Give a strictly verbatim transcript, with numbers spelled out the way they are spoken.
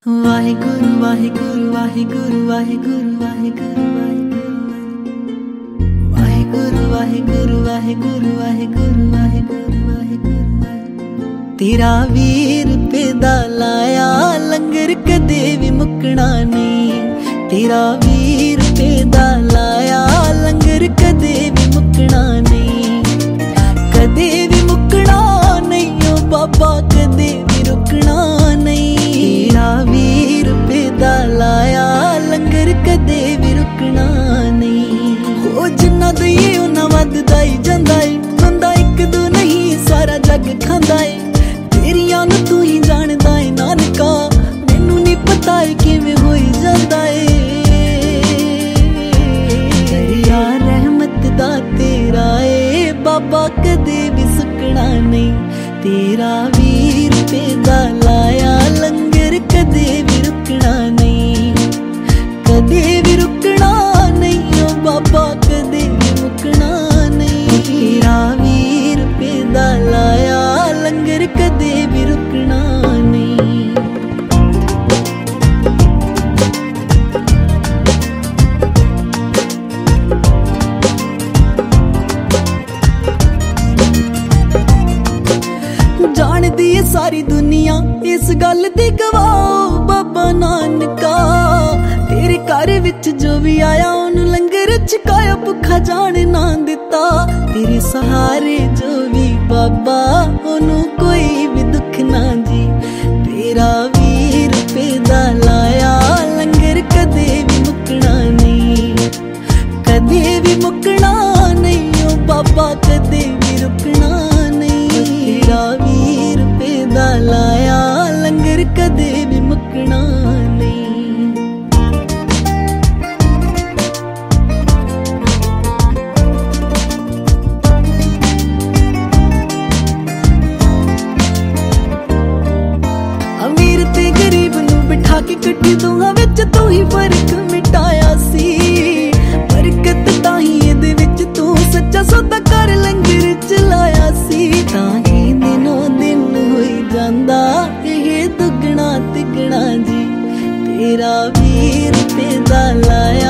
ਵਾਹਿਗੁਰੂ ਵਾਹਿਗੁਰੂ ਵਾਹਿਗੁਰੂ ਵਾਹਿਗੁਰੂ ਵਾਹਿਗੁਰੂ ਵਾਹਿਗੁਰੂ ਵਾਹਿਗੁਰੂ ਵਾਹਿਗੁਰੂ ਵਾਹਿਗੁਰੂ ਵਾਹਿਗੁਰੂ ਵਾਹਿਗੁਰੂ। ਤੇਰਾ ਵੀਹ ਰੁਪਏ ਦਾ ਲਾਇਆ ਲੰਗਰ ਕਦੇ ਵੀ ਮੁੱਕਣਾ ਨਹੀਂ। ਤੇਰਾ ਵੀਹ ਰੁਪਏ ਦਾ ਲਾਇਆ ਲੰਗਰ ਕਦੇ ਵੀ ਮੁੱਕਣਾ ਨਹੀਂ। ਕਦੇ ਵੀ ਮੁੱਕਣਾ ਨਹੀਂ ਓ ਬਾਬਾ, ਕਦੇ ਵੀ ਰੁਕਣਾ ਨਹੀਂ। ਤੇਰਾ ਵੀਹ ਰੁਪਏ ਦਾ ਲਾਇਆ ਲੰਗਰ ਕਦੇ ਵੀ ਰੁਕਣਾ ਨਹੀਂ। ਉਹ ਜਿੰਨਾ ਦਈਏ ਉਹਨਾਂ ਵੱਧਦਾ ਹੀ ਜਾਂਦਾ ਏ। ਬੰਦਾ ਇੱਕ ਦੋ ਨਹੀਂ ਸਾਰਾ ਜੱਗ ਖਾਂਦਾ ਏ। ਤੇਰੀਆਂ ਨੂੰ ਤੂੰ ਹੀ ਜਾਣਦਾ ਏ ਨਾਨਕਾ, ਮੈਨੂੰ ਨੀ ਪਤਾ ਏ ਕਿਵੇਂ ਹੋਈ ਜਾਂਦਾ ਏ। ਦਰਿਆ ਰਹਿਮਤ ਦਾ ਤੇਰਾ ਏ ਬਾਬਾ, ਕਦੇ ਵੀ ਸੁੱਕਣਾ ਨਹੀਂ। ਤੇਰਾ ਵੀਹ ਰੁਪਏ ਦਾ ਲਾਇਆ ਲੰਗਰ ਕਦੇ ਵੀ ਰੁਕਣਾ ਨਹੀਂ। ਕਦੇ ਵੀ ਰੁਕਣਾ ਨਹੀਂ ਓ ਬਾਬਾ, ਕਦੇ ਵੀ ਮੁੱਕਣਾ ਨਹੀਂ। ਤੇਰਾ ਵੀਹ ਰੁਪਏ ਦਾ ਲਾਇਆ ਲੰਗਰ ਕਦੇ ਵੀ ਰੁਕਣਾ ਨਹੀਂ। ਜਾਣਦੀ ਏ ਸਾਰੀ ਦੁਨੀਆ ਇਸ ਗੱਲ ਦੀ ਗਵਾਹ ਬਾਬਾ ਨਾਨਕਾ। ਤੇਰੇ ਘਰ ਵਿੱਚ ਜੋ ਵੀ ਆਇਆ ਉਹਨੂੰ ਲੰਗਰ ਛਕਾਇਆ, ਭੁੱਖਾ ਜਾਣ ਨਾ ਦਿੱਤਾ। ਤੇਰੇ ਸਹਾਰੇ ਜੋ ਵੀ ਬਾਬਾ ਉਹਨੂੰ ਕੋਈ ਵੀ ਦੁੱਖ ਨਾ ਜੀ। ਤੇਰਾ ਵੀਹ ਰੁਪਏ ਦਾ ਲਾਇਆ ਲੰਗਰ ਕਦੇ ਵੀ ਮੁੱਕਣਾ ਨਹੀਂ। ਕਦੇ ਵੀ ਮੁੱਕਣਾ ਨਹੀਂ ਓ ਬਾਬਾ, ਕਦੇ ਵੀ ਰੁਕਣਾ ਨਹੀਂ। ਤੇਰਾ ਵੀਹ ਰੁਪਏ ਦਾ ਲਾਇਆ ਲੰਗਰ ਕਦੇ ਵੀ ਮੁੱਕਣਾ ਨਹੀਂ। ਅਮੀਰ ਤੇ ਗਰੀਬ ਨੂੰ ਬਿਠਾ ਕੇ ਇਕੱਠੇ ਦੋਹਾਂ ਵਿੱਚ ਤੂੰ ਹੀ ਫਰਕ ਮਿਟਾਇਆ ਸੀ। ਬਰਕਤ ਤਾਂ ਹੀ ਇਹਦੇ ਵਿੱਚ ਤੂੰ ਸੱਚਾ ਸੌਦਾ ਕਰ ਲੰਗਰ ਚਲਾਇਆ ਸੀ। ਤਾਂ ਹੀ ਦਿਨੋਂ ਦਿਨ ਹੋਈ ਜਾਂਦਾ ਇਹ ਦੁੱਗਣਾ ਤਿੱਗਣਾ ਜੀ। ਤੇਰਾ ਵੀਹ ਰੁਪਏ ਦਾ ਲਾਇਆ